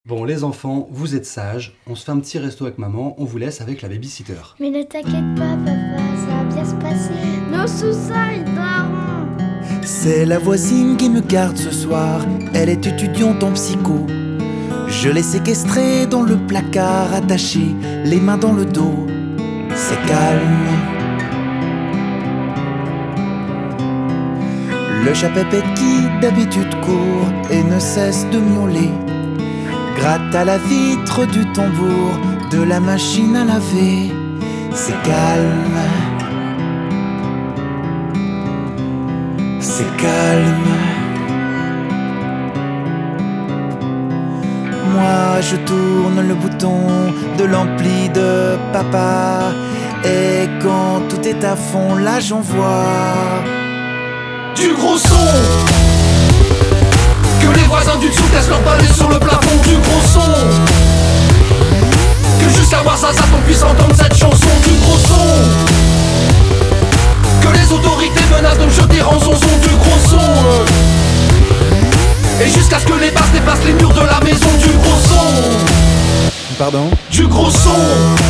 Bon, les enfants, vous êtes sages, on se fait un petit resto avec maman, on vous laisse avec la babysitter. Mais ne t'inquiète pas, papa, ça va bien se passer. Nos sous-sols dorment. C'est la voisine qui me garde ce soir. Elle est étudiante en psycho. Je l'ai séquestrée dans le placard, attachée, les mains dans le dos. C'est calme. Le chat Pépette qui d'habitude court et ne cesse de miauler gratte à la vitre du tambour de la machine à laver. C'est calme. C'est calme. Moi je tourne le bouton de l'ampli de papa, et quand tout est à fond, là j'envoie du gros son. Que les voisins du dessous cassent leur balai sur le plafond. Du gros son. Que jusqu'à Warzazat on puisse entendre cette chanson. Du gros son. Que les autorités menacent de me jeter rançon. Du gros son. Et jusqu'à ce que les basses dépassent les murs de la maison. Du gros son. Pardon? Du gros son.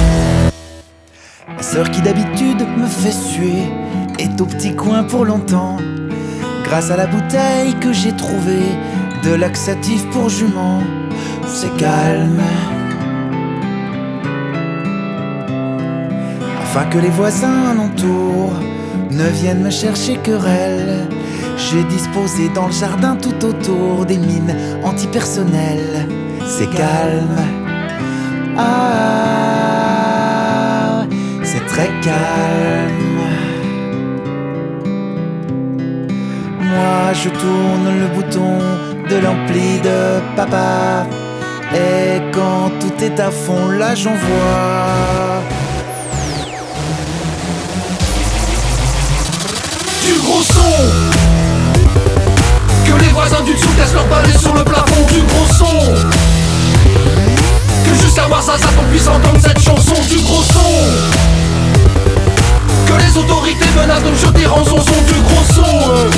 Ma sœur qui d'habitude me fait suer est au petit coin pour longtemps, grâce à la bouteille que j'ai trouvée de laxatif pour jument. C'est calme. Afin que les voisins alentour ne viennent me chercher querelle, j'ai disposé dans le jardin tout autour des mines antipersonnelles. C'est calme. Ah, c'est très calme. Moi je tourne le bouton de l'ampli de papa, et quand tout est à fond, là j'envoie du gros son. Que les voisins du dessous cassent leur balai sur le plafond. Du gros son. Que jusqu'à Warzazat on puisse entendre cette chanson. Du gros son. Que les autorités menacent de me jeter rançon. Du gros son.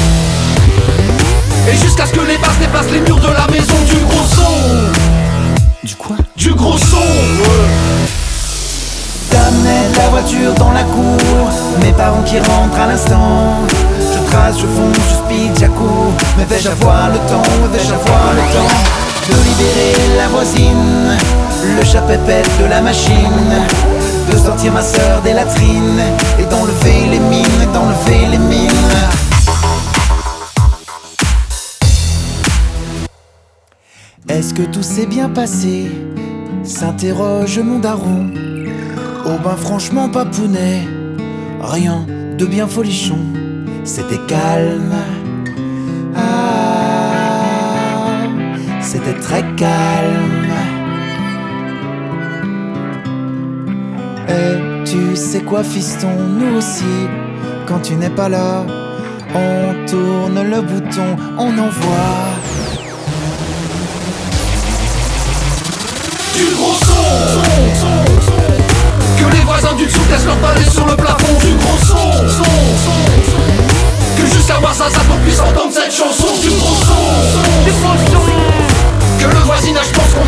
Et jusqu'à ce que les basses dépassent les murs de la maison. Du gros son. Du quoi? Du gros son. T'amenais la voiture dans la cour, mes parents qui rentrent à l'instant. Je trace, je fonce, je speed, j'accours. Mais vais-je avoir le temps, vais-je avoir le temps de libérer la voisine, le chat Pépette de la machine, de sortir ma sœur des latrines et d'enlever les mines, d'enlever les mines. Est-ce que tout s'est bien passé? S'interroge mon daron. Oh ben franchement papounet, rien de bien folichon. C'était calme. Ah, c'était très calme. Et tu sais quoi fiston, nous aussi, quand tu n'es pas là, on tourne le bouton, on envoie du gros son. Que les voisins du dessous cassent leur balai sur le plafond. Du gros son. Que jusqu'à Warzazat on puisse entendre cette chanson. Du gros son. Que le voisinage pense qu'on